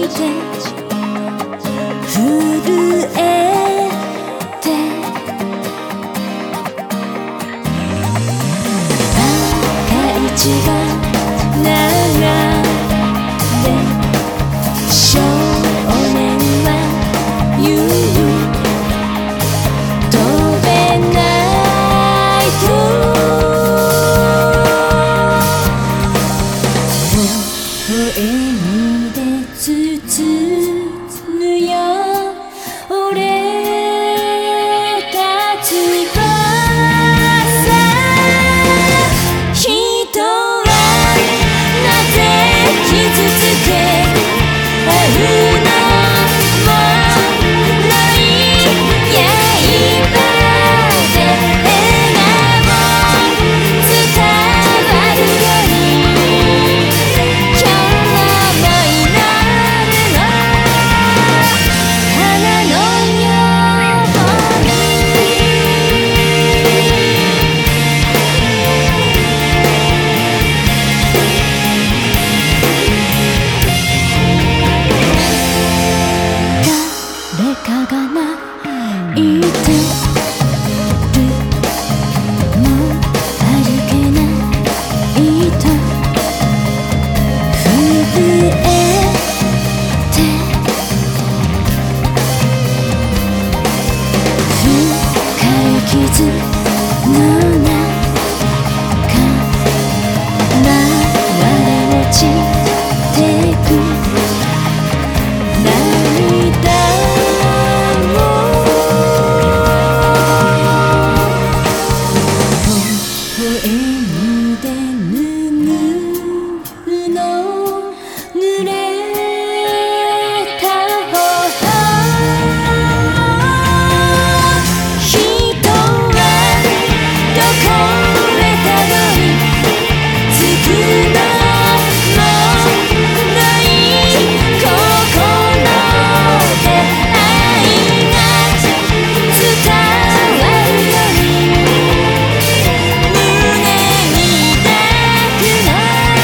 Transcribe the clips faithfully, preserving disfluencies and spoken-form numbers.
て震えて赤い血が流れ少年は言う飛べないと微笑みで包むよ俺たちは人はなぜ傷つけ合うのもない刃で笑顔伝わるように今日も祈るの花のように誰かが泣いてるもう歩けないと震えて深い傷の中流れ落ちてく涙を微笑みで拭うの濡れた頬人はどこへたどり着くのもない心で愛が伝わるように胸に抱くの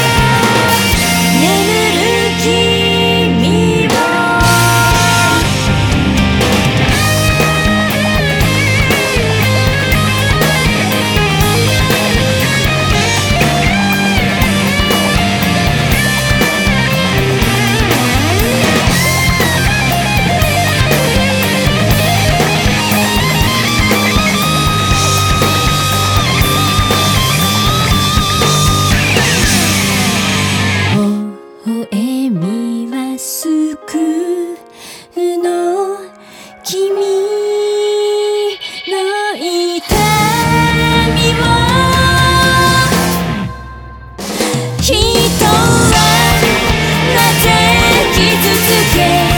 眠る君を微笑みは救うの君の痛みを人はなぜ傷つけ